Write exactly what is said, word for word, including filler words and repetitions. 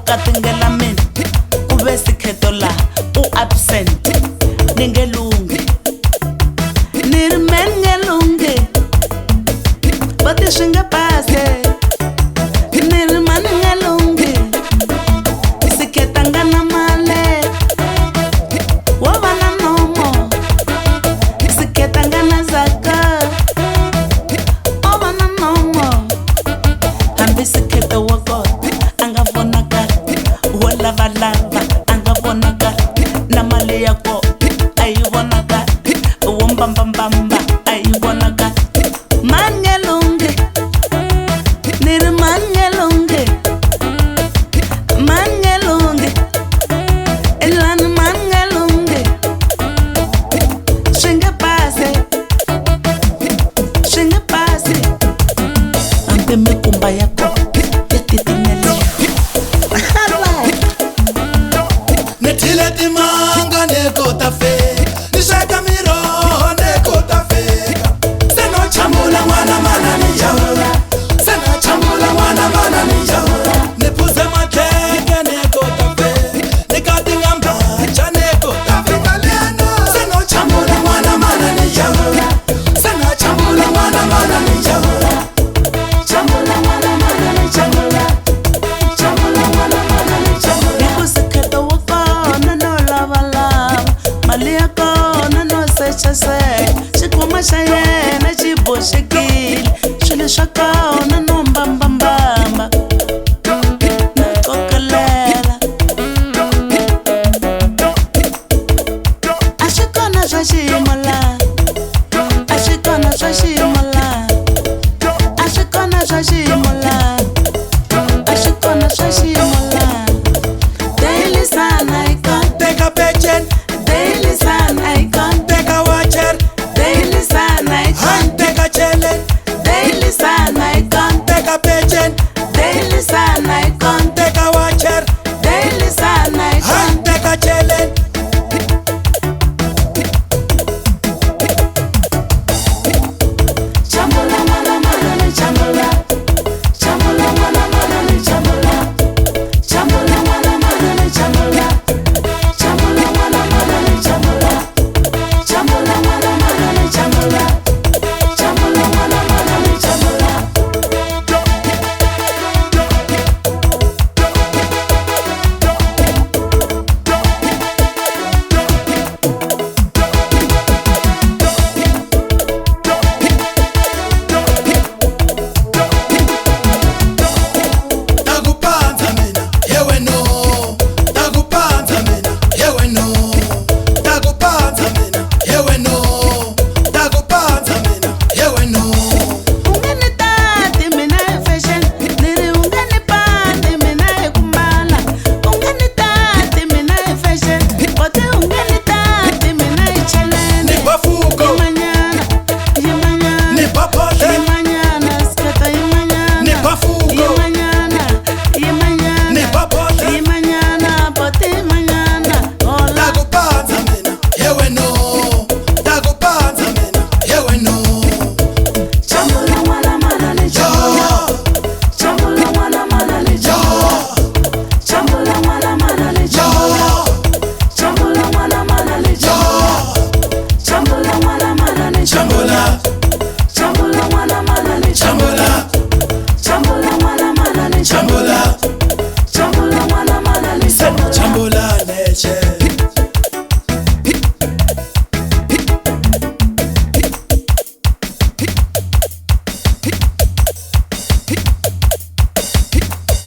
ukatingela mina kube sikhetho la u absent ningelungi niri men ngelungi bati shinga pase niri man ngelungi sikhetanga na male wabana nomo sikhetanga na zaka obana nomo hambi sikhetho wako anga vonaka wala valava anga vonaka na mali yako ayi vonaka wombambambamba ayi vonaka mangelungi niri mangelungi mangelungi elani mangelungi shinga pase shinga pase ante mikumba yako yatitinele Netile timanga neko tafeka nishaka miroho neko tafeka seno chamula mwana mana ni jahura seno chamula mwana mana ni jahura nepuze mateke neko tafeka nikatinga mbacha neko tafeka seno chamula mwana mana ni jahura seno chamula mwana mana ni jahura chamula mwana mana ni jahura chamula mwana mana ni jahura ikusikhetho wako nano lava lava mali yako nano secha se xikhwama xa yena xi boxekile swilo swa kona no mbambambamba no qokelela a swi kona swa xiyimo la a swi kona swa xiyimo la a swi kona swa xiyimo la a swi kona swa xiyimo la daily sana ika teka peche